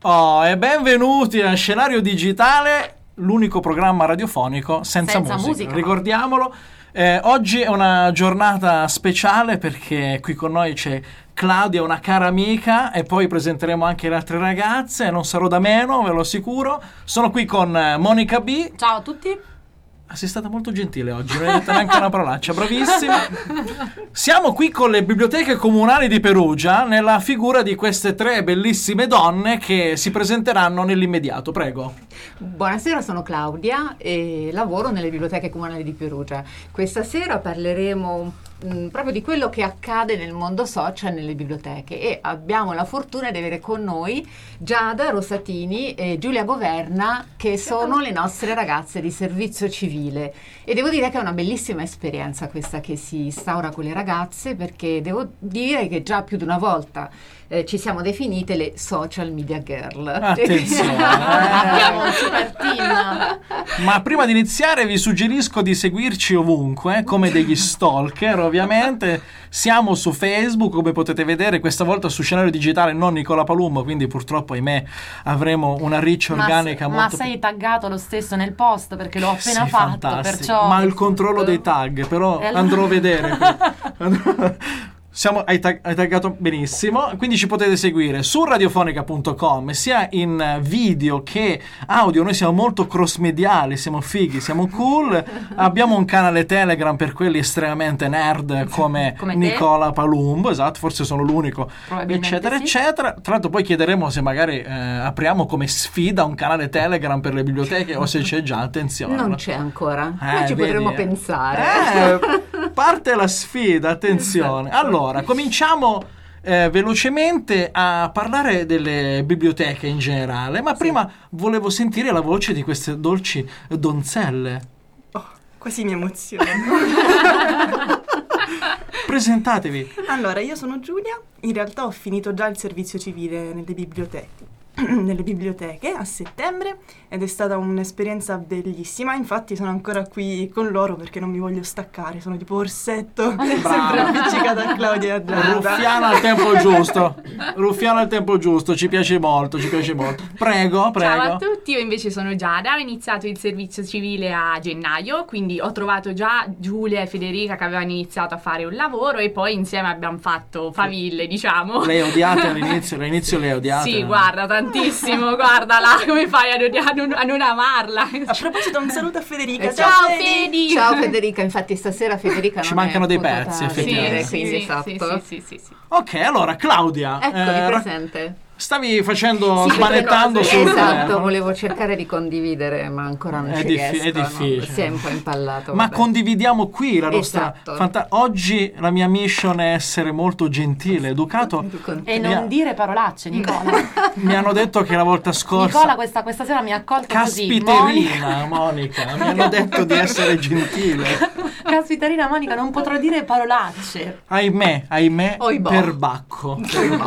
Oh, e benvenuti a Scenario Digitale, l'unico programma radiofonico senza musica. Ricordiamolo. Oggi è una giornata speciale perché qui con noi c'è Claudia, una cara amica, e poi presenteremo anche le altre ragazze. Non sarò da meno, ve lo assicuro. Sono qui con Monica B. Ciao a tutti. Sei stata molto gentile oggi, non hai detto neanche una parolaccia, bravissima. Siamo qui con le biblioteche comunali di Perugia nella figura di queste tre bellissime donne che si presenteranno nell'immediato. Prego. Buonasera, sono Claudia e lavoro nelle biblioteche comunali di Perugia. Questa sera parleremo proprio di quello che accade nel mondo social nelle biblioteche, e abbiamo la fortuna di avere con noi Giada Rosatini e Giulia Governa, che sono le nostre ragazze di servizio civile, e devo dire che è una bellissima esperienza questa che si instaura con le ragazze, perché devo dire che già più di una volta ci siamo definite le social media girl. Attenzione. Abbiamo un super team. Ma prima di iniziare vi suggerisco di seguirci ovunque, come degli stalker ovviamente. Siamo su Facebook, come potete vedere, questa volta su Scenario Digitale, non Nicola Palumbo, quindi purtroppo, ahimè, avremo una reach organica molto... Ma sei taggato lo stesso nel post, perché l'ho appena sì, fatto, fantastico. perciò... Ma il controllo dei tag, però andrò a vedere. Hai taggato benissimo, quindi ci potete seguire su radiofonica.com sia in video che audio. Noi siamo molto cross-mediali, siamo fighi, siamo cool. Abbiamo un canale Telegram per quelli estremamente nerd come Nicola Palumbo, esatto, forse sono l'unico, eccetera, eccetera. Tra l'altro poi chiederemo se magari apriamo come sfida un canale Telegram per le biblioteche o se c'è già, attenzione. Non c'è ancora, ma ci potremmo pensare. Parte la sfida, attenzione. Allora, cominciamo velocemente a parlare delle biblioteche in generale, ma prima volevo sentire la voce di queste dolci donzelle. Oh, quasi mi emoziono. Presentatevi. Allora, io sono Giulia, in realtà ho finito già il servizio civile nelle biblioteche a settembre, ed è stata un'esperienza bellissima. Infatti sono ancora qui con loro perché non mi voglio staccare, sono tipo orsetto, sempre appiccicata a Claudia e a Giada. Ruffiana al tempo giusto, ci piace molto. Prego. Ciao a tutti, io invece sono Giada, ho iniziato il servizio civile a gennaio, quindi ho trovato già Giulia e Federica che avevano iniziato a fare un lavoro, e poi insieme abbiamo fatto faville, diciamo. Lei odiate all'inizio lei odiate? Sì, guarda, tantissimo, guardala, come fai a non amarla? A proposito, un saluto a Federica. Ciao Fedi! Ciao Federica, infatti stasera Federica ci non mancano dei potuta pezzi, effettivamente. quindi esatto. Sì. Ok, allora Claudia, Eccomi presente. Stavi smanettando sul esatto, telefono. volevo cercare di condividere, ma ancora non ci riesco. È difficile. No? Si è un po' impallato. Ma vabbè. Condividiamo qui la nostra esatto. Oggi la mia mission è essere molto gentile, educato, e non dire parolacce, Nicola. Mi hanno detto che la volta scorsa Nicola questa sera mi ha accolto Caspiterina, Monica. Mi hanno detto di essere gentile. Caspiterina, Monica, non potrò dire parolacce. Ahimè, Oibò. perbacco.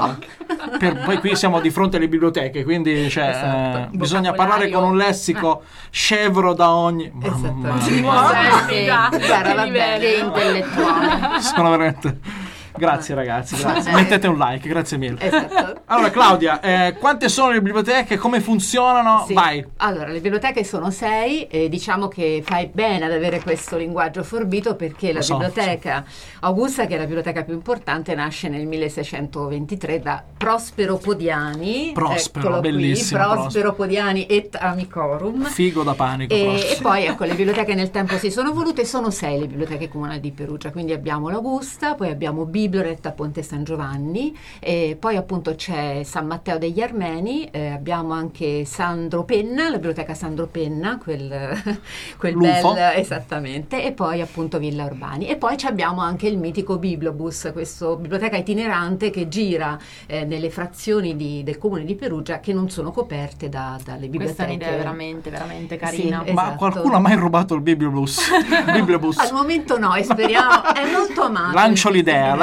Poi qui siamo di fronte alle biblioteche, quindi bisogna parlare con un lessico scevro da ogni... Mamma mia. Guarda, vabbè, che intellettuale. Sono veramente... Grazie ragazzi, grazie. Mettete un like, grazie mille. Esatto. Allora Claudia, quante sono le biblioteche, come funzionano? Sì. Vai. Allora, le biblioteche sono 6, e diciamo che fai bene ad avere questo linguaggio forbito, perché la biblioteca Augusta, che è la biblioteca più importante, nasce nel 1623 da Prospero Podiani. Prospero, bellissimo. Prospero Podiani et amicorum. Figo da panico. E poi ecco, le biblioteche nel tempo si sono evolute, sono 6 le biblioteche comunali di Perugia, quindi abbiamo l'Augusta, poi abbiamo Biblioret Ponte San Giovanni, e poi appunto c'è San Matteo degli Armeni, abbiamo anche Sandro Penna, la biblioteca Sandro Penna, quel Lufo. bel, esattamente, e poi appunto Villa Urbani, e poi abbiamo anche il mitico Bibliobus, questa biblioteca itinerante che gira nelle frazioni del comune di Perugia che non sono coperte dalle biblioteche. Questa è un'idea veramente, veramente carina. Sì, Ma esatto. qualcuno ha mai rubato il Bibliobus? Al momento no, e speriamo, è molto amato. Lancio l'idea.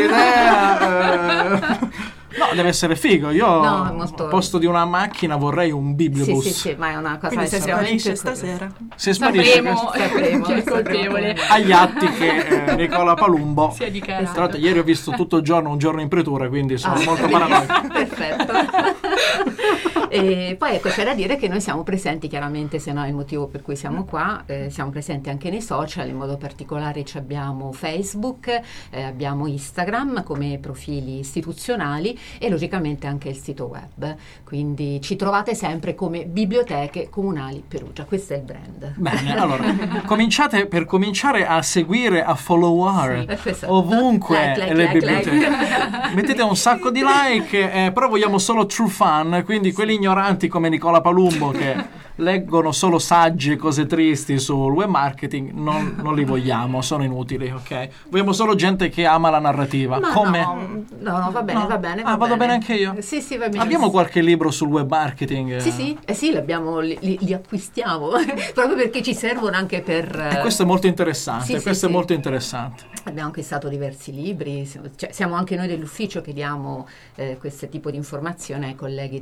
No, deve essere figo. Io al posto di una macchina vorrei un bibliobus. Sì, ma è una cosa. Quindi se sparisce stasera. Se sparisce sapremo chi è colpevole. agli atti che Nicola Palumbo si è dichiarato. Tra l'altro ieri ho visto tutto il giorno un giorno in pretura, quindi sono molto paranoico. Perfetto. E poi ecco, c'è da dire che noi siamo presenti, chiaramente, se no è il motivo per cui siamo qua, siamo presenti anche nei social, in modo particolare abbiamo Facebook, abbiamo Instagram come profili istituzionali e logicamente anche il sito web, quindi ci trovate sempre come Biblioteche Comunali Perugia, questo è il brand. Bene, allora per cominciare a seguire, a followare ovunque le biblioteche, mettete un sacco di like, però vogliamo solo true fan, quindi quelli ignoranti come Nicola Palumbo che leggono solo saggi e cose tristi sul web marketing, non li vogliamo, sono inutili, ok? Vogliamo solo gente che ama la narrativa. Ma come? No, va bene, va bene. Vado bene anche io? Sì, va bene. Abbiamo qualche libro sul web marketing? Sì, li acquistiamo proprio perché ci servono anche per... questo è molto interessante, è molto interessante. Abbiamo acquistato diversi libri, siamo anche noi dell'ufficio che diamo questo tipo di informazione ai colleghi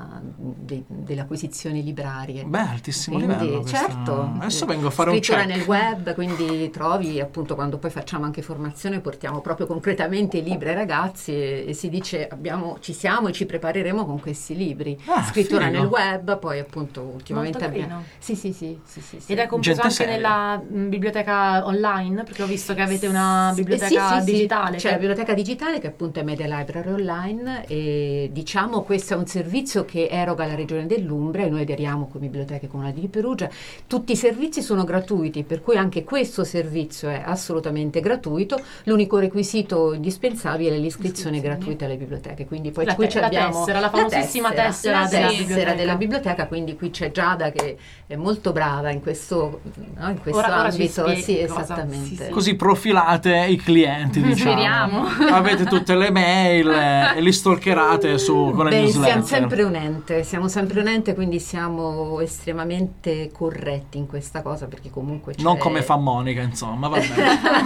delle acquisizioni librarie. Beh, altissimo quindi, livello. Certo. Adesso vengo a fare un check. Scrittura nel web, quindi trovi, appunto, quando poi facciamo anche formazione, portiamo proprio concretamente i libri ai ragazzi e si dice ci siamo e ci prepareremo con questi libri. Scrittura figo. nel web, poi appunto ultimamente abbiamo... Sì. Ed è compreso anche nella biblioteca online, perché ho visto che avete una biblioteca digitale. C'è la biblioteca digitale che appunto è Media Library Online e diciamo questo è un servizio che eroga la Regione dell'Umbria e noi aderiamo come Biblioteche Comunali di Perugia. Tutti i servizi sono gratuiti, per cui anche questo servizio è assolutamente gratuito. L'unico requisito indispensabile è l'iscrizione gratuita alle biblioteche. Quindi poi qui abbiamo la famosissima tessera della biblioteca, quindi qui c'è Giada che è molto brava in questo ambito. Sì, esattamente. Così profilate i clienti, diciamo. Speriamo. Avete tutte le mail e li stalkerate con le newsletter. Siamo sempre un ente, quindi siamo estremamente corretti in questa cosa, perché comunque non come fa Monica, insomma, va bene.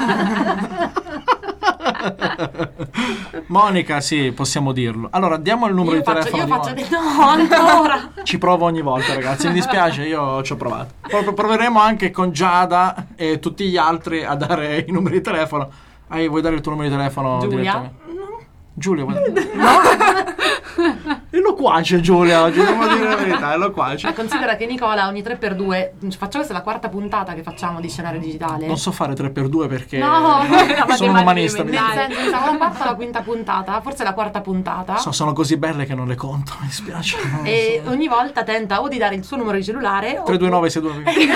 Monica, sì, possiamo dirlo. Allora, diamo il numero di telefono. Ancora. Ci provo ogni volta, ragazzi, mi dispiace, io ci ho provato. Proveremo anche con Giada e tutti gli altri a dare i numeri di telefono. Vuoi dare il tuo numero di telefono? Giulia? Giulia, no? È loquace Giulia oggi, devo dire la verità, è loquace. Considera che Nicola ogni 3x2 facciamo, questa è la quarta puntata che facciamo di Scenario Digitale. Non so fare 3x2 perché sono un umanista. Nel senso, siamo la quarta o la quinta puntata, forse la quarta puntata. Sono così belle che non le conto, mi dispiace. E ogni volta tenta o di dare il suo numero di cellulare 329 629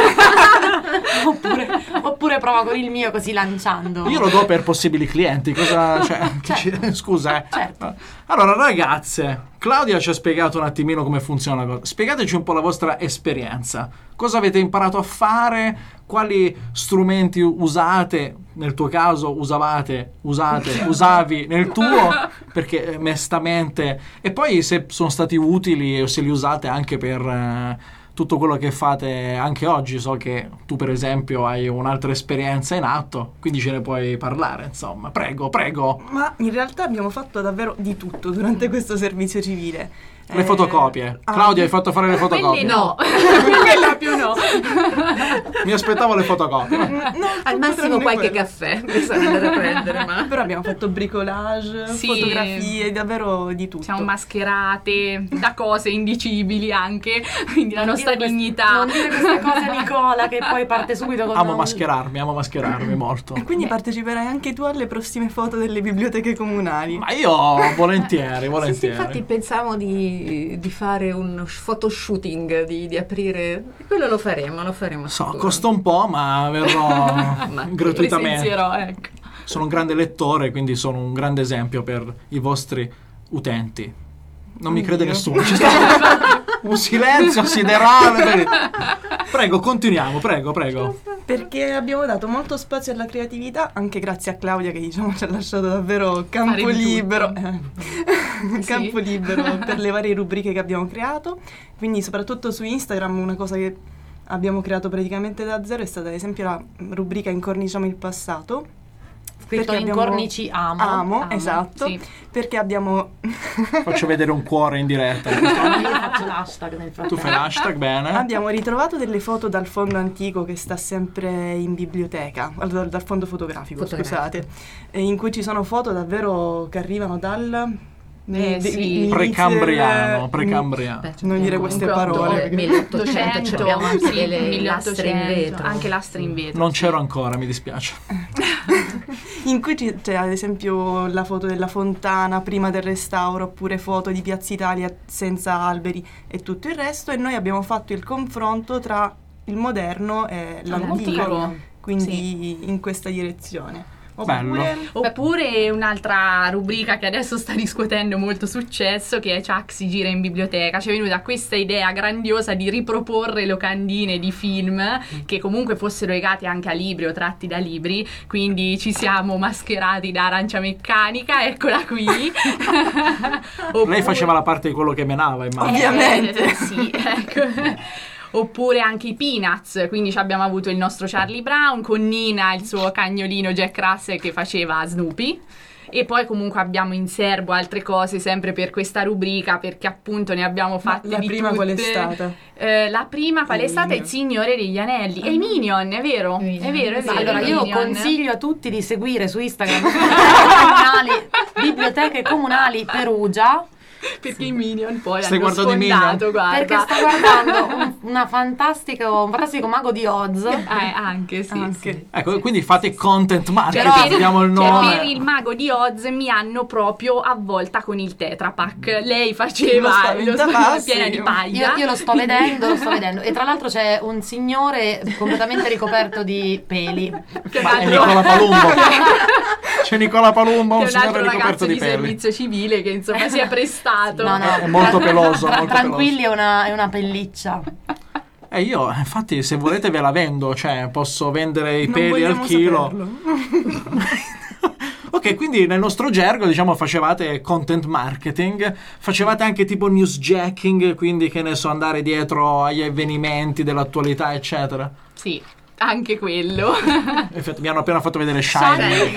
oppure prova con il mio, così lanciando. Io lo do per possibili clienti, cosa scusa. Certo. Allora ragazze, Claudia ci ha spiegato un attimino come funziona. Spiegateci un po' la vostra esperienza. Cosa avete imparato a fare? Quali strumenti usate? Nel tuo caso usavi nel tuo, perché mestamente. E poi se sono stati utili o se li usate anche per tutto quello che fate anche oggi. So che tu per esempio hai un'altra esperienza in atto, quindi ce ne puoi parlare, insomma. Prego. Ma in realtà abbiamo fatto davvero di tutto durante questo servizio civile. Le fotocopie. Claudia, hai fatto fare le fotocopie? No. Quella più no. Mi aspettavo le fotocopie. Al massimo qualche caffè bisogna andare a prendere, ma... Però abbiamo fatto bricolage, fotografie, davvero di tutto. Siamo mascherate da cose indicibili anche, quindi la nostra dignità. Non dire queste cose a Nicola che poi parte subito con... Amo mascherarmi molto. E quindi parteciperai anche tu alle prossime foto delle biblioteche comunali? Ma io volentieri. Sì, infatti pensavo di fare un photoshooting, di aprire, quello lo faremo costa un po', ma verrò gratuitamente. Ecco. Sono un grande lettore, quindi sono un grande esempio per i vostri utenti. Non mi crede nessuno, ci sta un silenzio siderale. Prego, continuiamo, prego. Perché abbiamo dato molto spazio alla creatività, anche grazie a Claudia che ci ha lasciato davvero campo libero per le varie rubriche che abbiamo creato. Quindi soprattutto su Instagram una cosa che abbiamo creato praticamente da zero è stata ad esempio la rubrica Incorniciamo il passato. Scritto incornici amo, esatto, sì. Perché abbiamo... Faccio vedere un cuore in diretta. Io faccio l'hashtag nel frattempo. Tu fai l'hashtag, bene. Abbiamo ritrovato delle foto dal fondo antico che sta sempre in biblioteca, dal fondo fotografico, scusate, in cui ci sono foto davvero che arrivano dal Precambriano. Non dire queste parole. 1800 abbiamo anche le lastre in vetro. Anche lastre in vetro. Non c'ero ancora, mi dispiace. In cui c'è ad esempio la foto della fontana prima del restauro, oppure foto di Piazza Italia senza alberi e tutto il resto, e noi abbiamo fatto il confronto tra il moderno e l'antico, quindi in questa direzione. Oppure un'altra rubrica che adesso sta riscuotendo molto successo, che è Chuck si gira in biblioteca. Ci è venuta questa idea grandiosa di riproporre locandine di film che comunque fossero legati anche a libri o tratti da libri, quindi ci siamo mascherati da Arancia Meccanica, eccola qui. Lei faceva la parte di quello che menava, immagino. Ovviamente. Sì, ecco. Oppure anche i Peanuts, quindi abbiamo avuto il nostro Charlie Brown con Nina, il suo cagnolino Jack Russell che faceva Snoopy. E poi comunque abbiamo in serbo altre cose sempre per questa rubrica, perché appunto ne abbiamo fatte di tutte. La prima qual è stata? La prima qual è stata? Il Signore degli Anelli. E i Minion, è vero? È vero. Allora io consiglio a tutti di seguire su Instagram Biblioteche Comunali Perugia. Perché i Minion poi Stai hanno sfondato, guarda. Perché sto guardando un fantastico mago di Oz. Anche. Ecco, quindi fate content marketing, vediamo il nome. Per il mago di Oz mi hanno proprio avvolta con il Tetra Pak. Lei faceva lo piena di paglia. Io lo sto vedendo. E tra l'altro c'è un signore completamente ricoperto di peli. È Nicola Palumbo. C'è Nicola Palumbo, un signore ricoperto di peli. peli. Servizio civile che insomma si è prestato. No. È molto peloso. Tranquilli, è una pelliccia. Io, infatti, se volete ve la vendo, cioè posso vendere i peli al chilo. Ok, quindi nel nostro gergo, diciamo, facevate content marketing, facevate anche tipo newsjacking, quindi che ne so, andare dietro agli avvenimenti dell'attualità, eccetera. Sì, anche quello. Mi hanno appena fatto vedere Shining.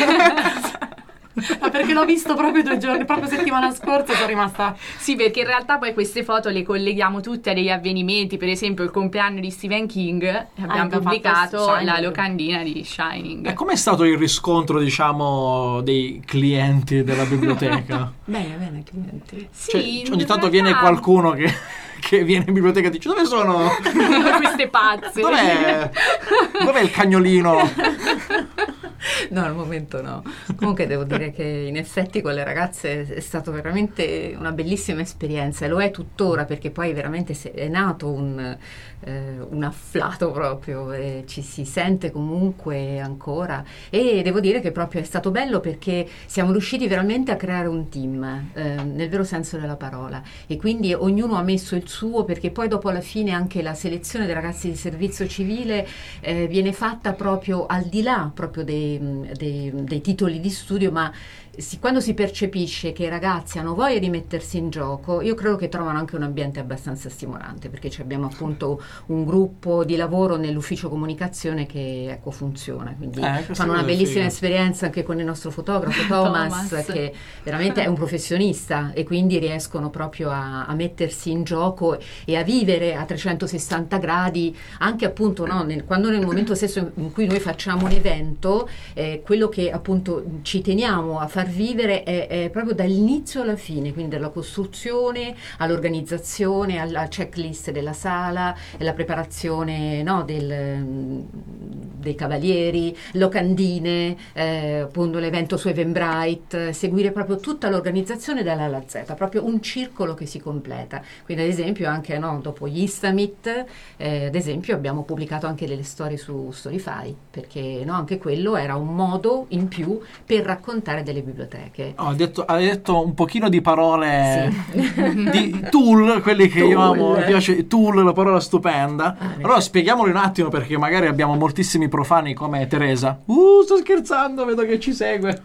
Ma perché l'ho visto proprio 2 giorni, proprio settimana scorsa sono rimasta. Sì, perché in realtà poi queste foto le colleghiamo tutte a degli avvenimenti, per esempio il compleanno di Stephen King, e abbiamo pubblicato la locandina di Shining. E com'è stato il riscontro, diciamo, dei clienti della biblioteca? Bene, clienti. Sì, ogni tanto viene qualcuno che viene in biblioteca e dice: dove sono queste pazze? Dov'è il cagnolino? No, al momento no. Comunque devo dire che in effetti con le ragazze è stato veramente una bellissima esperienza, e lo è tuttora, perché poi veramente è nato un afflato proprio, ci si sente comunque ancora, e devo dire che proprio è stato bello perché siamo riusciti veramente a creare un team, nel vero senso della parola, e quindi ognuno ha messo il suo, perché poi dopo alla fine anche la selezione dei ragazzi di servizio civile viene fatta proprio al di là proprio dei titoli di studio, ma quando si percepisce che i ragazzi hanno voglia di mettersi in gioco, io credo che trovano anche un ambiente abbastanza stimolante, perché abbiamo appunto un gruppo di lavoro nell'ufficio comunicazione che funziona, quindi fanno una bellissima esperienza anche con il nostro fotografo Thomas, che veramente è un professionista, e quindi riescono proprio a mettersi in gioco e a vivere a 360 gradi anche appunto quando nel momento stesso in cui noi facciamo un evento, quello che appunto ci teniamo a far vivere è proprio dall'inizio alla fine, quindi dalla costruzione all'organizzazione, alla checklist della sala, la preparazione dei cavalieri, locandine, appunto l'evento su Eventbrite, seguire proprio tutta l'organizzazione dalla A alla Z, proprio un circolo che si completa. Quindi ad esempio anche dopo gli Istamit, ad esempio abbiamo pubblicato anche delle storie su Storify, perché anche quello era un modo in più per raccontare delle biblioteche. Hai detto un pochino di parole di tool, quelli che io amo, mi piace tool, la parola stupenda. Allora spieghiamoli un attimo, perché magari abbiamo moltissimi profani come Teresa. Sto scherzando, vedo che ci segue.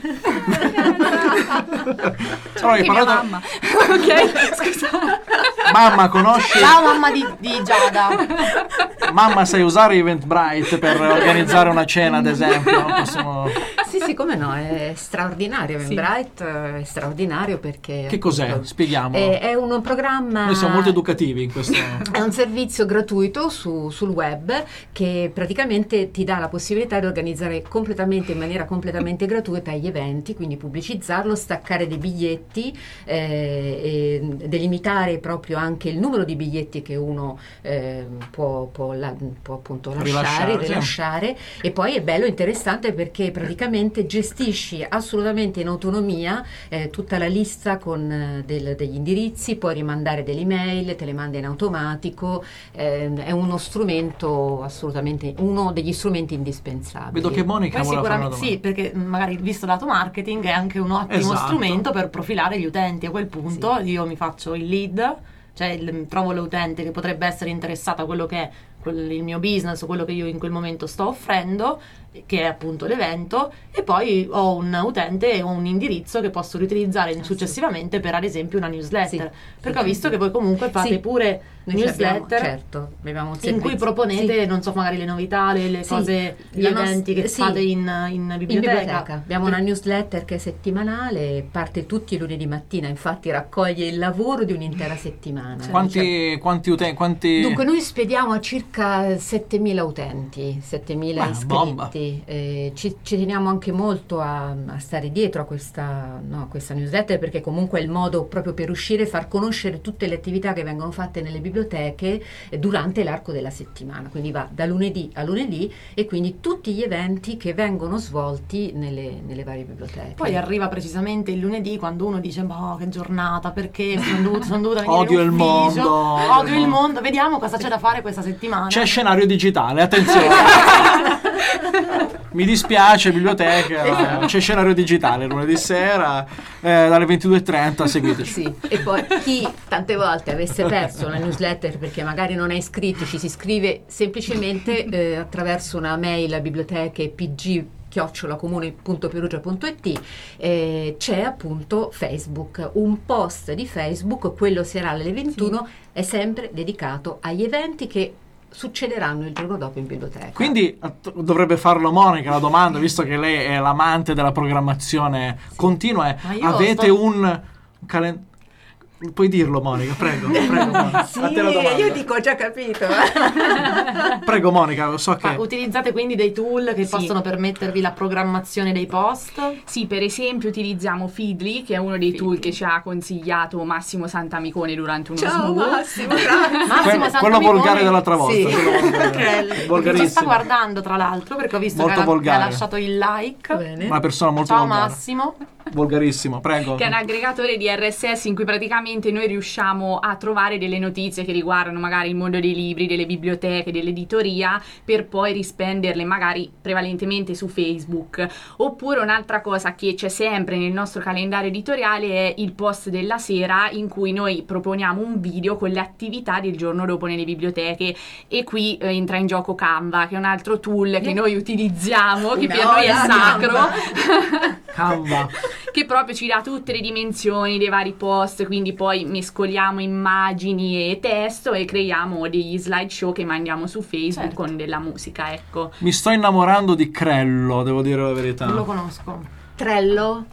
Allora, mamma. Ok, scusa. Mamma, conosci? Ciao mamma di Giada. Mamma, sai usare Eventbrite per organizzare una cena, ad esempio? Sì, Sì, come no, è straordinario. Eventbrite è straordinario perché... Che cos'è? Spieghiamo. È un programma... Noi siamo molto educativi in questo... È un servizio gratuito sul web che praticamente ti dà la possibilità di organizzare in maniera completamente gratuita gli eventi, quindi pubblicizzarlo, staccare dei biglietti, e delimitare proprio anche il numero di biglietti che uno può appunto rilasciare. E poi è bello, interessante, perché praticamente gestisci assolutamente in autonomia tutta la lista con degli indirizzi, puoi rimandare delle email, te le manda in automatico, è uno strumento assolutamente, uno degli strumenti indispensabili. Vedo che Monica vuole fare una domanda. Sì, perché magari visto lato marketing è anche un ottimo strumento per profilare gli utenti. A quel punto io mi faccio il lead, cioè trovo l'utente che potrebbe essere interessato a quello che è il mio business o quello che io in quel momento sto offrendo, che è appunto l'evento, e poi ho un utente e un indirizzo che posso riutilizzare successivamente per ad esempio una newsletter, perché ho visto che voi comunque fate pure newsletter, abbiamo in cui proponete non so, magari le novità, le cose, gli eventi che fate in biblioteca. Abbiamo una newsletter che è settimanale, parte tutti i lunedì mattina, infatti raccoglie il lavoro di un'intera settimana. Quanti utenti? Dunque noi spediamo a circa 7.000 utenti, 7.000 iscritti. Ci teniamo anche molto a stare dietro a questa newsletter, perché comunque è il modo proprio per riuscire a far conoscere tutte le attività che vengono fatte nelle biblioteche durante l'arco della settimana, quindi va da lunedì a lunedì, e quindi tutti gli eventi che vengono svolti nelle varie biblioteche. Poi arriva precisamente il lunedì, quando uno dice che giornata, perché sono dovuta venire odio in ufficio, odio il mondo, vediamo cosa c'è da fare questa settimana. C'è scenario digitale, attenzione. Mi dispiace, biblioteca, c'è scenario digitale lunedì sera dalle 22:30, seguiteci. Sì, e poi chi tante volte avesse perso la newsletter perché magari non è iscritto, ci si iscrive semplicemente attraverso una mail a biblioteche@comune.perugia.it. C'è appunto Facebook, un post di Facebook, quello serale alle 21, è sempre dedicato agli eventi che succederanno il giorno dopo in biblioteca. Quindi dovrebbe farlo Monica la domanda, visto che lei è l'amante della programmazione continua. Avete un calendario? Puoi dirlo, Monica, prego Monica. Sì, io dico, ho già capito. Prego Monica, so che... utilizzate quindi dei tool che possono permettervi la programmazione dei post? Sì, per esempio utilizziamo Feedly, che è uno dei tool che ci ha consigliato Massimo Santamicone durante uno Massimo, quello volgare dell'altra volta. Sì. Ci sta guardando, tra l'altro, perché ho visto che ha lasciato il like. Bene. Una persona molto Ciao volgare. Massimo. Volgarissimo, prego. Che è un aggregatore di RSS in cui praticamente noi riusciamo a trovare delle notizie che riguardano magari il mondo dei libri, delle biblioteche, dell'editoria, per poi rispenderle magari prevalentemente su Facebook. Oppure un'altra cosa che c'è sempre nel nostro calendario editoriale è il post della sera, in cui noi proponiamo un video con le attività del giorno dopo nelle biblioteche, e qui entra in gioco Canva, che è un altro tool che noi utilizziamo, che per noi è sacro. Canva. Che proprio ci dà tutte le dimensioni dei vari post, quindi poi mescoliamo immagini e testo e creiamo degli slideshow che mandiamo su Facebook con della musica, ecco. Mi sto innamorando di Crello, devo dire la verità. Non lo conosco. Crello.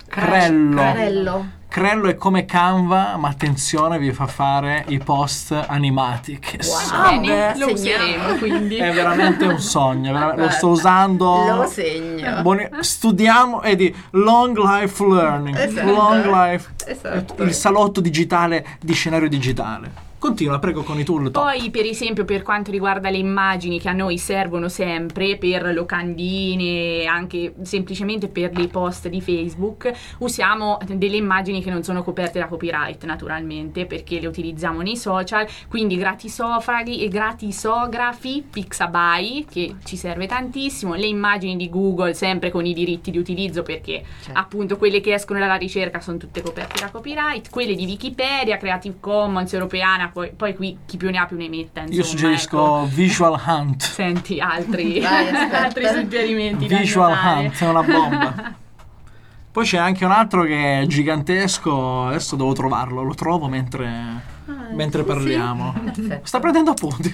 Crello è come Canva, ma attenzione, vi fa fare i post animati. Che bene, lo useremo, quindi. È veramente un sogno, lo sto usando. Lo segno. Studiamo e di long life learning. Esatto. Long life. Esatto. Il salotto digitale di scenario digitale. Continua, prego, con i tool. Poi, per esempio, per quanto riguarda le immagini che a noi servono sempre per locandine, anche semplicemente per dei post di Facebook, usiamo delle immagini che non sono coperte da copyright, naturalmente, perché le utilizziamo nei social, quindi gratisofraghi e gratisografi, Pixabay, che ci serve tantissimo, le immagini di Google sempre con i diritti di utilizzo, perché appunto quelle che escono dalla ricerca sono tutte coperte da copyright, quelle di Wikipedia, Creative Commons europeana, poi qui chi più ne ha più ne metta, insomma. Io suggerisco Visual Hunt. Senti altri suggerimenti. Visual Hunt è una bomba. Poi c'è anche un altro che è gigantesco, adesso devo trovarlo, lo trovo mentre mentre parliamo. Perfetto. Sta prendendo appunti.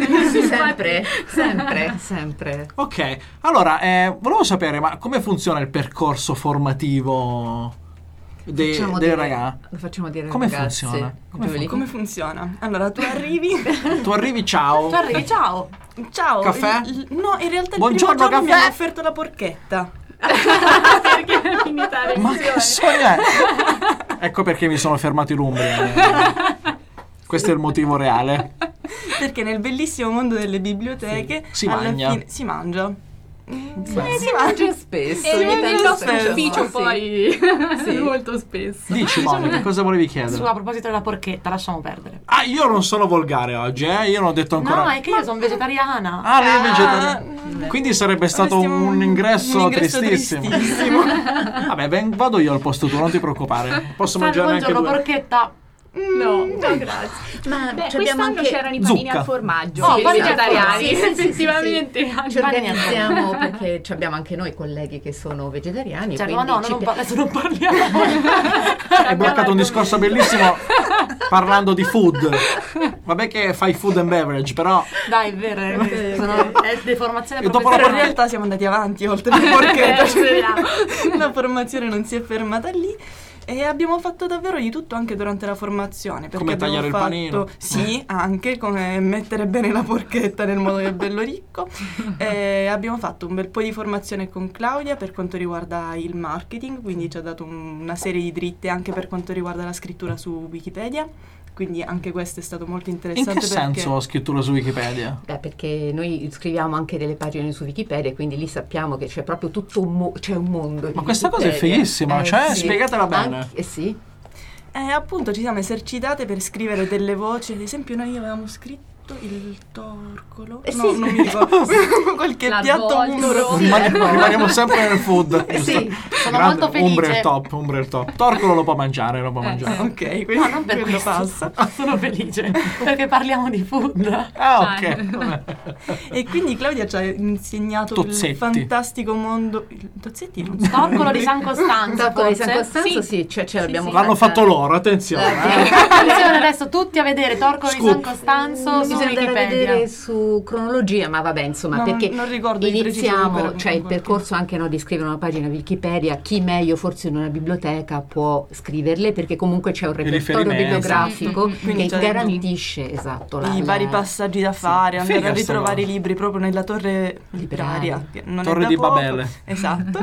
sempre. Ok, allora, volevo sapere, ma come funziona il percorso formativo dei ragazzi? Lo facciamo dire Come ragazzi. funziona? Come funziona? Allora, tu arrivi... Tu arrivi, ciao. Tu arrivi, ciao. Ciao. Caffè? No, in realtà il Buongiorno, primo giorno mi caffè? hanno offerto la porchetta. Perché è finita la Ma che lezione. sogno è? Ecco perché mi sono fermato in Umbria. Questo è il motivo reale. Perché nel bellissimo mondo delle biblioteche Si alla mangia. fine si mangia. Si mangia spesso. E ogni nel tanto nostro spesso, ufficio sì. poi Sì. molto spesso. Dici, Monica, cosa volevi Su, chiedere? a proposito della porchetta, lasciamo perdere. Ah, io non sono volgare oggi, Io non ho detto ancora... No, è che io sono vegetariana. Ah, lei è vegetariana. Quindi sarebbe stato Avresti un ingresso tristissimo. tristissimo. Vabbè, vado io al posto tuo, non ti preoccupare. Posso Salve, mangiare anche buongiorno, due. porchetta. No, grazie. Ma Beh, ci abbiamo quest'anno anche c'erano i panini zucca. al formaggio. Oh, Sì, panini al vegetariani. formaggio, sì, Effettivamente. ci organizziamo perché ci abbiamo anche noi colleghi che sono vegetariani. Cioè, quindi no, ci adesso non parliamo. Hai bloccato un discorso bellissimo parlando di food. Vabbè che fai food and beverage, però Dai, è vero, è deformazione E dopo la Però in professionale. realtà siamo andati avanti oltre le porchette. Speriamo. La formazione non si è fermata lì. E abbiamo fatto davvero di tutto anche durante la formazione. Perché Come abbiamo tagliare il fatto, panino. Sì, anche come mettere bene la porchetta nel modo che è bello ricco. E abbiamo fatto un bel po' di formazione con Claudia per quanto riguarda il marketing, quindi ci ha dato una serie di dritte anche per quanto riguarda la scrittura su Wikipedia. Quindi anche questo è stato molto in interessante. che senso scrittura su Wikipedia? perché noi scriviamo anche delle pagine su Wikipedia, quindi lì sappiamo che c'è proprio tutto c'è un mondo. Ma di questa cosa è Wikipedia. fighissima, cioè Sì. spiegatela bene. Sì. Appunto ci siamo esercitate per scrivere delle voci. Ad esempio noi avevamo scritto il torcolo. No, sì. non mi ricordo. Qualche piatto L'arborio. umbro. Rimaniamo sempre nel food. giusto? Sì, sono Grande, molto felice. Umbra il top. Torcolo lo può mangiare, Ok, quindi No, non per quello questo. passa. Sono felice perché parliamo di food. Ah, ok. E quindi Claudia ci ha insegnato Tozzetti. il fantastico mondo. Tozzetti non so. Torcolo di San Costanzo. Torcolo di San forse? Costanzo, Sì. sì, ce l'abbiamo L'hanno fatta. fatto loro, attenzione. Attenzione adesso tutti a vedere Torcolo di Scoop. San Costanzo su Bisogna andare a Wikipedia. vedere su cronologia, ma vabbè, insomma, No, perché non ricordo di preciso, iniziamo, però cioè il qualche- percorso anche di scrivere una pagina Wikipedia, chi meglio forse in una biblioteca può scriverle, perché comunque c'è un repertorio riferimenti. bibliografico Quindi che c'è garantisce, esatto, I vari passaggi da fare, andare Figa a sta ritrovare i cosa. libri proprio nella torre libraria. Che non Torre è da di poco. Babele. Esatto.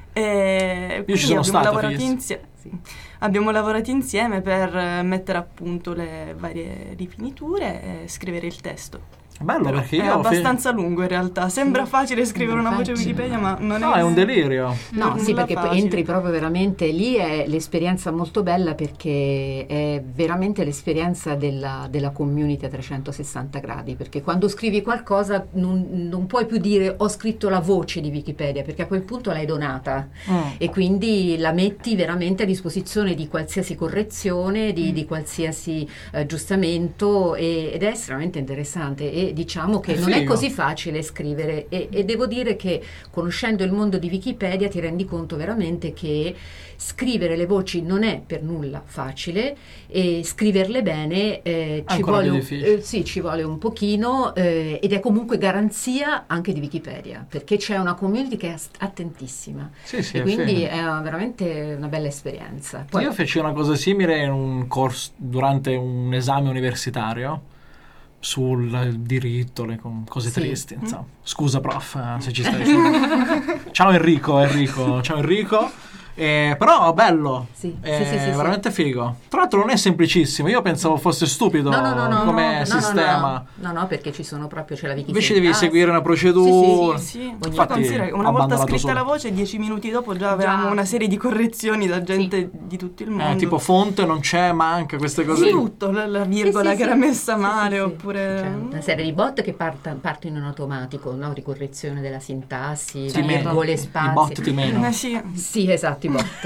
E Io ci quindi sono abbiamo stato, lavorato fighissimo. insieme. Abbiamo lavorato insieme per mettere a punto le varie rifiniture e scrivere il testo. Bello Però perché è io abbastanza lungo in realtà. Sembra facile scrivere una voce Infatti. Wikipedia, ma non No, è un delirio. No, non sì, nulla perché poi facile. entri proprio veramente lì, è l'esperienza molto bella perché è veramente l'esperienza della community a 360 gradi, perché quando scrivi qualcosa non puoi più dire ho scritto la voce di Wikipedia, perché a quel punto l'hai donata e quindi la metti veramente a disposizione di qualsiasi correzione, di qualsiasi aggiustamento ed è estremamente interessante e diciamo che È non è figo. così facile scrivere e devo dire che conoscendo il mondo di Wikipedia ti rendi conto veramente che scrivere le voci non è per nulla facile e scriverle bene ci Ancora vuole più difficile. sì, ci vuole un pochino ed è comunque garanzia anche di Wikipedia perché c'è una community che è attentissima Sì, sì, e è quindi figo. è veramente una bella esperienza. Poi, Io feci una cosa simile in un corso durante un esame universitario sul diritto, cose Sì. tristi. Insomma. Scusa, prof, se ci stai. Ciao Enrico. Ciao Enrico. Però bello, Sì, è sì, sì, veramente figo. Tra l'altro non è semplicissimo, io pensavo fosse stupido come sistema. no, perché ci sono proprio c'è la Wikipedia. Invece devi seguire una procedura. Sì, Infatti, considera che ho una volta abbandonato scritta solo. la voce, 10 minuti dopo già avevamo una serie di correzioni da gente di tutto il mondo. Tipo fonte non c'è, manca, queste cose. Sì, tutto, la virgola Sì, che sì, era messa sì, male sì. oppure... C'è una serie di bot che partono in automatico, no? Ricorrezione della sintassi, Ti virgole, I spazi. bot ti menano. Sì. Sì, esatto, i bot.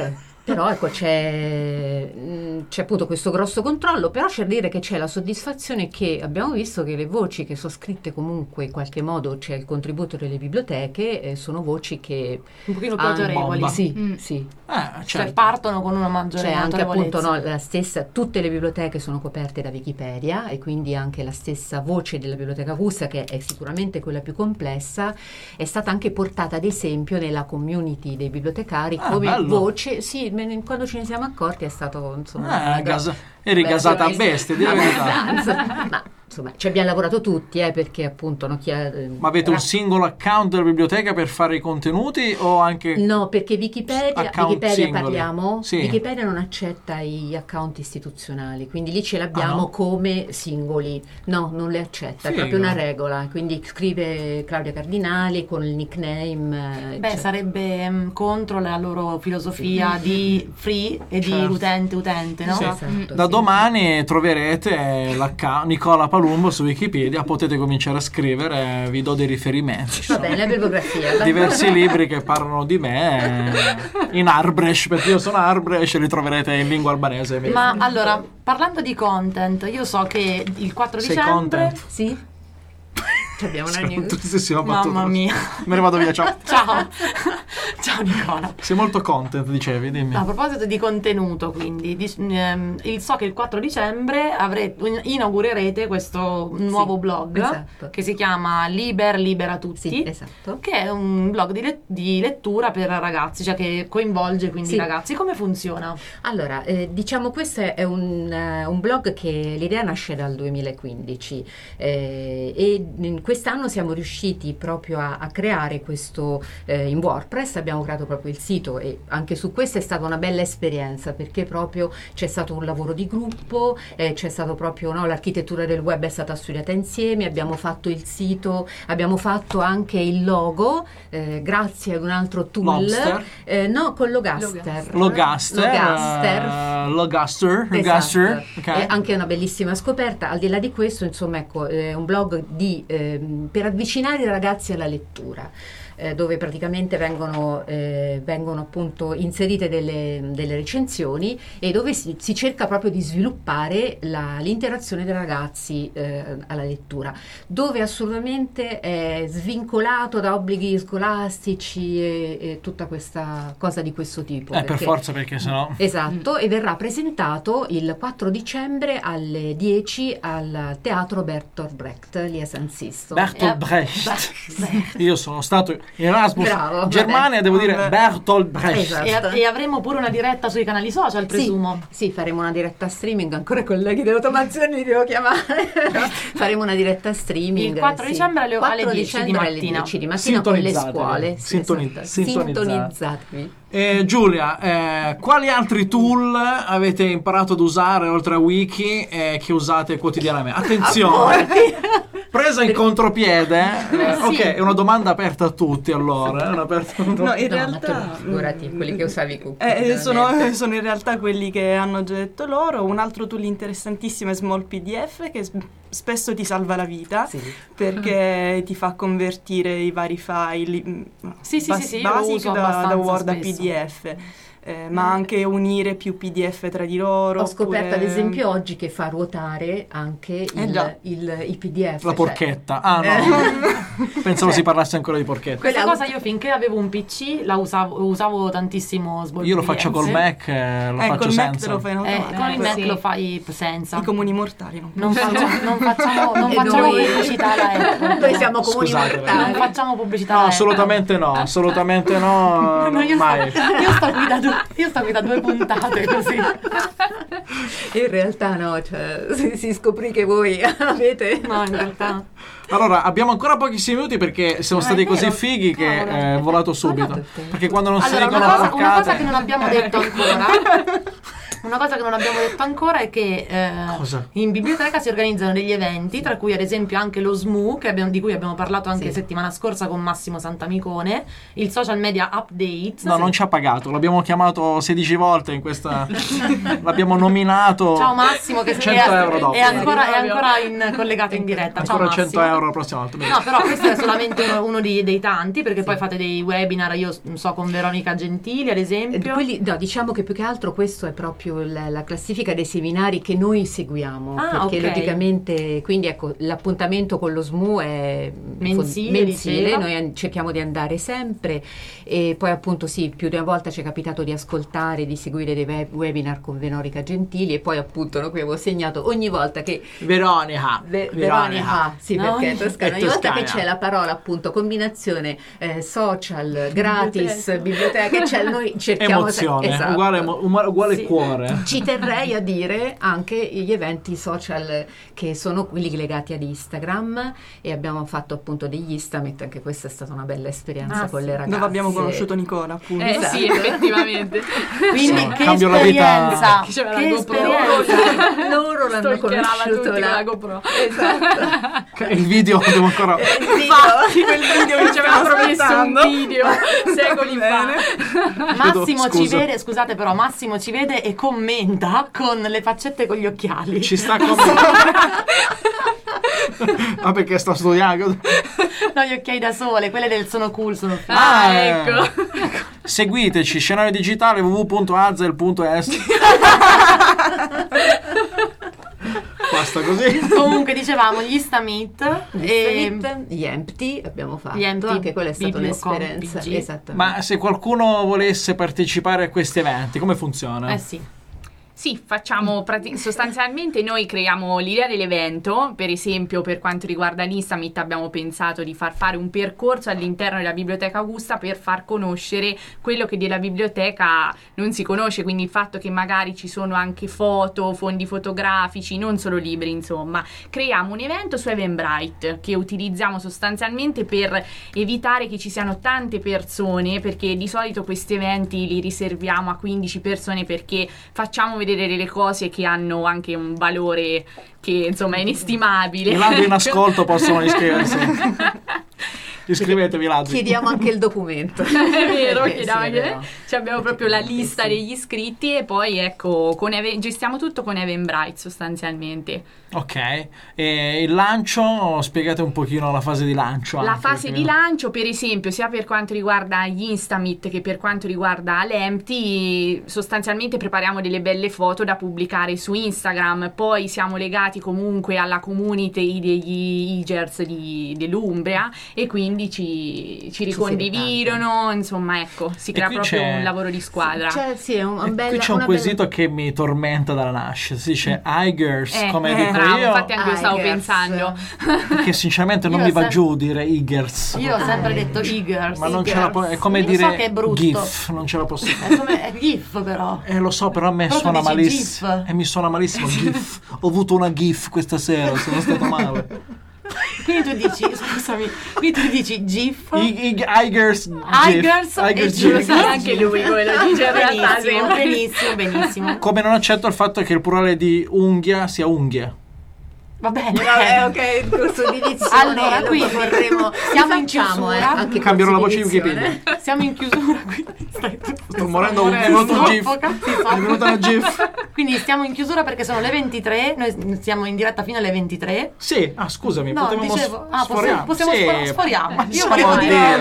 Però ecco c'è appunto questo grosso controllo, però c'è da dire che c'è la soddisfazione che abbiamo visto che le voci che sono scritte comunque in qualche modo c'è il contributo delle biblioteche, sono voci che un pochino più autorevoli. Sì. Certo. Cioè partono con una maggiore C'è anche appunto autorevolezza. la stessa, tutte le biblioteche sono coperte da Wikipedia e quindi anche la stessa voce della biblioteca Augusta, che è sicuramente quella più complessa, è stata anche portata ad esempio nella community dei bibliotecari come bello. voce. Sì, quando ce ne siamo accorti è stato insomma eri gasata a bestia, di la verità. ma insomma ci abbiamo lavorato tutti perché appunto Ma avete un singolo account della biblioteca per fare i contenuti o anche no, perché Wikipedia singoli? parliamo, sì. Wikipedia non accetta gli account istituzionali, quindi lì ce l'abbiamo no? come singoli, no, non le accetta, è Figo. proprio una regola, quindi scrive Claudia Cardinali con il nickname. Beh, sarebbe contro la loro filosofia di free e di utente, no? Sì. Esatto, Da sì. domani troverete l'account Nicola Palumbo su Wikipedia, potete cominciare a scrivere, vi do dei riferimenti. Va bene, la bibliografia. Diversi libri che parlano di me in Arbresh, perché io sono Arbresh, li troverete in lingua albanese. Ma allora, parlando di content, io so che il 4 Sei dicembre... content? Sì. Abbiamo una news. Tristissima battuta. Mamma mia. Me ne vado via, ciao. Ciao. Ciao Nicola. Sei molto content, dicevi, dimmi. A proposito di contenuto, quindi, so che il 4 dicembre inaugurerete questo nuovo blog esatto. che si chiama Libera Tutti, Sì, esatto. che è un blog di lettura per ragazzi, cioè che coinvolge quindi i ragazzi. Come funziona? Allora, diciamo questo è un blog che l'idea nasce dal 2015 e quest'anno siamo riusciti proprio a creare questo in WordPress, abbiamo creato proprio il sito e anche su questo è stata una bella esperienza perché proprio c'è stato un lavoro di gruppo, c'è stato proprio l'architettura del web è stata studiata insieme, abbiamo fatto il sito, abbiamo fatto anche il logo grazie ad un altro tool. Lobster? No, con Logaster. Logaster. Esatto. Okay. È anche una bellissima scoperta. Al di là di questo, insomma, ecco, è un blog per avvicinare i ragazzi alla lettura, dove praticamente vengono appunto inserite delle recensioni e dove si cerca proprio di sviluppare l'interazione dei ragazzi alla lettura, dove assolutamente è svincolato da obblighi scolastici e tutta questa cosa di questo tipo. Per forza, perché sennò... Esatto, e verrà presentato il 4 dicembre alle 10 al Teatro Bertolt Brecht, lì a San Sisto. Bertolt Brecht. Io sono stato Erasmus, Bravo, Germania, devo dire Bertolt Brecht. Esatto. E avremo pure una diretta sui canali social, presumo. Sì, faremo una diretta streaming, ancora colleghi dell'automazione li devo chiamare. Faremo una diretta streaming. Il 4 dicembre alle 10 di mattina. 10 di mattina con le scuole. Sintonizzatevi. Giulia, quali altri tool avete imparato ad usare oltre a Wiki che usate quotidianamente? Attenzione! Presa in contropiede, ok, è una domanda aperta a tutti allora. No, in realtà figurati, quelli che usavi tu. sono in realtà quelli che hanno già detto loro. Un altro tool interessantissimo è Small PDF, che spesso ti salva la vita, perché ti fa convertire i vari file basic da Word a PDF. Ma anche unire più PDF tra di loro. Ho scoperto ad esempio oggi che fa ruotare anche i PDF. La porchetta. No. Pensavo si parlasse ancora di porchetta. Questa cosa io finché avevo un PC la usavo tantissimo. Io lo faccio col Mac, lo faccio senza. Lo fai in automatico. Con il Mac lo fai senza. I comuni mortali non facciamo pubblicità alla Apple. Noi siamo comuni mortali. Non facciamo pubblicità alla Apple. No, assolutamente no. Mai. Io sto qui da 2 puntate così. In realtà no, cioè si scoprì che voi avete. No, in realtà. Allora, abbiamo ancora pochissimi minuti perché siamo stati così fighi che è volato subito. Perché quando non si dicono una cosa che non abbiamo detto ancora. Una cosa che non abbiamo detto ancora è che Cosa? in biblioteca si organizzano degli eventi, tra cui ad esempio anche lo SMU, di cui abbiamo parlato anche settimana scorsa con Massimo Santamicone, il social media update. No, non ci ha pagato, l'abbiamo chiamato 16 volte in questa... l'abbiamo nominato... Ciao Massimo, che 100 euro dopo. è ancora collegato in diretta. Ciao Ancora 100 Massimo. euro la prossima volta. No, però questo è solamente uno dei tanti, perché poi fate dei webinar, io so, con Veronica Gentili ad esempio. Diciamo che più che altro questo è proprio la classifica dei seminari che noi seguiamo, perché logicamente, quindi ecco, l'appuntamento con lo SMU è mensile, noi cerchiamo di andare sempre, e poi appunto più di una volta ci è capitato di ascoltare, di seguire dei webinar con Veronica Gentili, e poi appunto qui avevo segnato ogni volta che Veronica, sì, perché è toscana, ogni volta che c'è la parola appunto combinazione social, gratis, biblioteca, noi cerchiamo emozione, uguale cuore. Ci terrei a dire anche gli eventi social che sono quelli legati ad Instagram, e abbiamo fatto appunto degli Instamit, anche questa è stata una bella esperienza con le ragazze. Dove abbiamo conosciuto Nicola, appunto. Sì, effettivamente. Quindi che cambio esperienza! Che esperienza! Loro l'hanno conosciuto la GoPro. Esatto. Il video devo ancora... Infatti quel video che ci aveva promesso un video secoli fa. Massimo ci vede, scusate però, Massimo ci vede e commenta con le faccette con gli occhiali. Ci sta commentando. Ma perché sto studiando? No, gli occhiali da sole, quelle del sono cool, sono figo. Ecco. Seguiteci, scenario digitale www.azel.es. Basta così. Comunque dicevamo gli Instamit e gli Empty abbiamo fatto, gli Empty, anche quella è stata un'esperienza. PG. Esattamente. Ma se qualcuno volesse partecipare a questi eventi, come funziona? sì. Sì, facciamo sostanzialmente noi creiamo l'idea dell'evento. Per esempio, per quanto riguarda l'Instamit, abbiamo pensato di far fare un percorso all'interno della Biblioteca Augusta per far conoscere quello che della biblioteca non si conosce, quindi il fatto che magari ci sono anche foto, fondi fotografici, non solo libri, insomma. Creiamo un evento su Eventbrite che utilizziamo sostanzialmente per evitare che ci siano tante persone, perché di solito questi eventi li riserviamo a 15 persone, perché facciamo vedere delle cose che hanno anche un valore che insomma è inestimabile. I ladri in ascolto possono iscriversi. Iscrivetevi, ladri. Chiediamo anche il documento. È vero, Sì, abbiamo proprio la lista degli iscritti, e poi ecco gestiamo tutto con Eventbrite sostanzialmente. Ok, e il lancio, spiegate un pochino la fase di lancio. La fase di lancio, per esempio, sia per quanto riguarda gli Instamit che per quanto riguarda l'Empty, sostanzialmente prepariamo delle belle foto da pubblicare su Instagram. Poi siamo legati comunque alla community degli Igers dell'Umbria, e quindi ci ricondividono, insomma, ecco, si crea proprio un lavoro di squadra. Sì, è qui c'è un quesito che mi tormenta dalla nascita, si dice Igers, come dico bravo, io, infatti anche io stavo pensando, che sinceramente non mi va giù dire Igers. Io ho sempre detto Igers, ma non ce la è come dire so che è brutto. GIF, non ce la posso è GIF però. Lo so, però a me però suona malissimo. E mi suona malissimo GIF. Ho avuto una GIF questa sera, sono stato male. Quindi tu dici GIF, Igers GIF, anche lui quello dice in realtà benissimo. Come non accetto il fatto che il plurale di unghia sia unghie. Va bene, ok, il corso di edizione. Allora, qui siamo in chiusura. Anche cambierò la voce di Wikipedia. Siamo in chiusura, quindi sto morendo, è venuto un GIF. È venuta una GIF. Quindi stiamo in chiusura perché sono le 23, noi siamo in diretta fino alle 23. Sì, scusami, no, potevamo possiamo sforiamo. Io volevo dire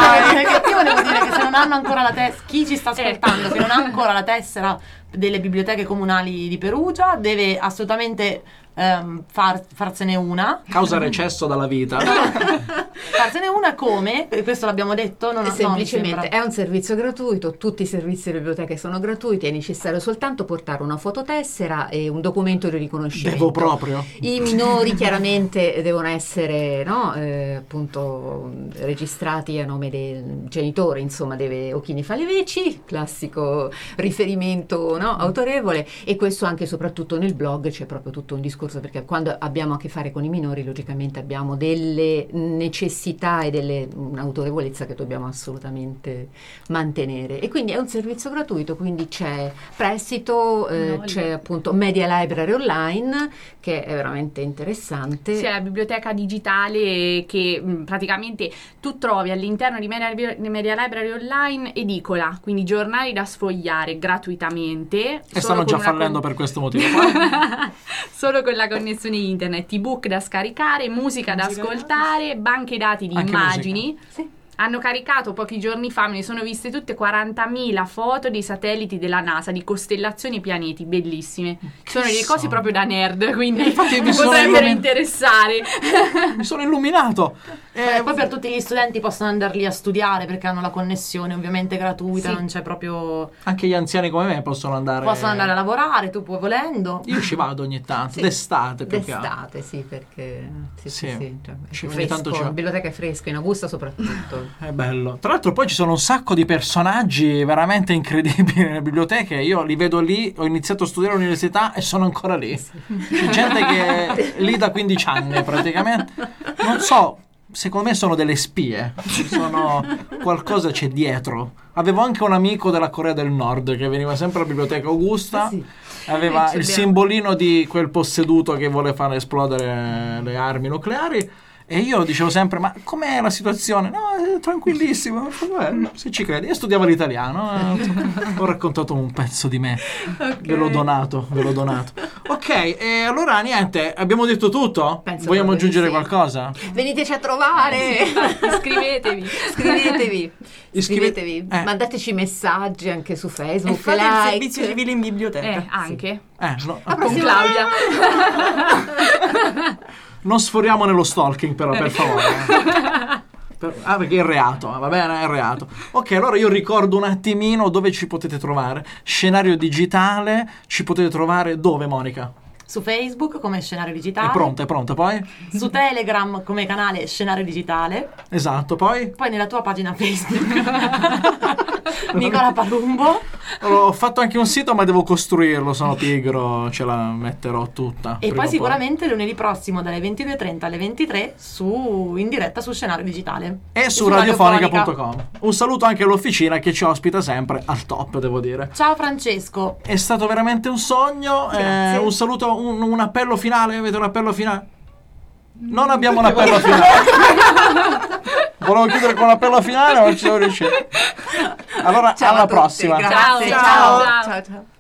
che se non hanno ancora la tessera, chi ci sta ascoltando che non ha ancora la tessera delle biblioteche comunali di Perugia deve assolutamente farsene una. Causa recesso dalla vita. Farsene una come? Questo l'abbiamo detto? Semplicemente è un servizio gratuito, tutti i servizi delle biblioteche sono gratuiti, è necessario soltanto portare una fototessera e un documento di riconoscimento. Devo proprio? I minori chiaramente devono essere appunto registrati a nome del genitore, insomma o chi ne fa le veci, classico riferimento autorevole, e questo anche e soprattutto nel blog c'è proprio tutto un discorso, perché quando abbiamo a che fare con i minori logicamente abbiamo delle necessità necessità e un'autorevolezza che dobbiamo assolutamente mantenere. E quindi è un servizio gratuito, quindi c'è prestito, c'è appunto Media Library Online, che è veramente interessante. Sì, è la biblioteca digitale che praticamente tu trovi all'interno di Media Library Online edicola, quindi giornali da sfogliare gratuitamente. E stanno già fallendo per questo motivo. Solo con la connessione internet, ebook da scaricare, musica da ascoltare, banche dati di anche immagini. Sì. Hanno caricato pochi giorni fa, me ne sono viste tutte, 40.000 foto dei satelliti della NASA, di costellazioni e pianeti, bellissime. Sono delle cose proprio da nerd, quindi infatti mi potrebbero interessare. Mi sono illuminato. Poi per tutti gli studenti possono andare lì a studiare perché hanno la connessione ovviamente gratuita, non c'è proprio... Anche gli anziani come me possono andare a lavorare, tu puoi volendo. Io ci vado ogni tanto, d'estate più che altro. D'estate, sì, perché cioè, ogni fresco, tanto ci va. la biblioteca è fresca, in Augusta soprattutto. È bello. Tra l'altro poi ci sono un sacco di personaggi veramente incredibili nelle biblioteche. Io li vedo lì, ho iniziato a studiare all'università e sono ancora lì. C'è gente che è lì da 15 anni praticamente. Non so, secondo me sono delle spie. Qualcosa c'è dietro. Avevo anche un amico della Corea del Nord che veniva sempre alla biblioteca Augusta. Aveva il simbolino di quel posseduto che vuole far esplodere le armi nucleari. E io dicevo sempre, ma com'è la situazione? No, è tranquillissimo. Se ci credi. Io studiavo l'italiano, ho raccontato un pezzo di me. Ve l'ho donato. Ok, e allora niente, abbiamo detto tutto? Vogliamo aggiungere qualcosa? Veniteci a trovare! Iscrivetevi. Mandateci messaggi anche su Facebook. E fate il servizio civile in biblioteca. Anche. Con Claudia. Non sforiamo nello stalking però, per favore. Perché è reato, va bene, è reato. Ok, allora io ricordo un attimino dove ci potete trovare. Scenario Digitale, ci potete trovare dove, Monica? Su Facebook come Scenario Digitale. È pronta, poi? Su Telegram come canale Scenario Digitale. Esatto, poi? Poi nella tua pagina Facebook. Nicola Palumbo. Ho fatto anche un sito ma devo costruirlo, sono pigro, ce la metterò tutta. E poi sicuramente lunedì prossimo dalle 22:30 alle 23 in diretta su Scenario Digitale. E su radiofonica.com. Un saluto anche all'officina che ci ospita sempre al top, devo dire. Ciao Francesco. È stato veramente un sogno. Un saluto, un appello finale. Avete un appello finale? Non abbiamo un appello finale. Volevo chiudere con l'appello finale ma non ci sono riuscito. Allora, alla prossima. Grazie. Ciao.